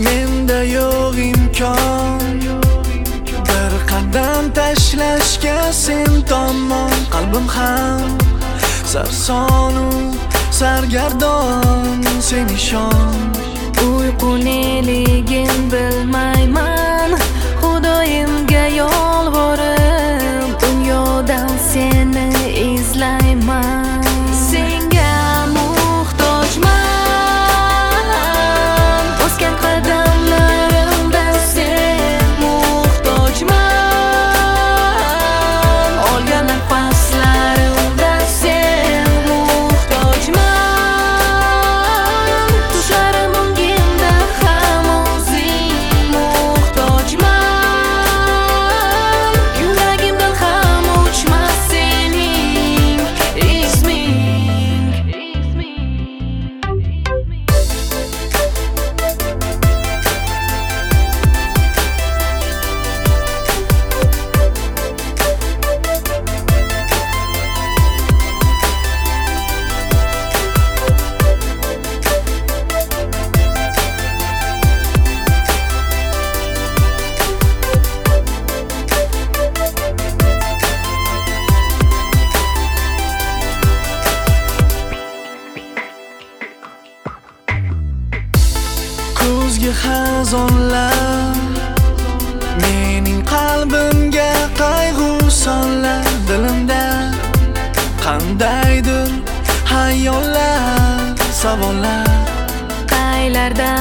menda yo'q imkon bir qadam tashlashga sen tomon. Qalbim ham sarsonu sargardon, sen ishon. Uyqu neligin bilmayman, Xudoyimga yolvorib dunyodan seni izlayman. Senga muhtojman, bosgan qadamlarimda sen muhtojman, olgan nafaslarimda sen muhtojman, tushlarim ungimda ham o'zing muhtojman, yuragimdan ham o'chmas sening isming. Ko'zga xazonlar, mening qalbimga qayg'u sonlar. Dilimda qandaydir hayollar, savollar. Qaylardan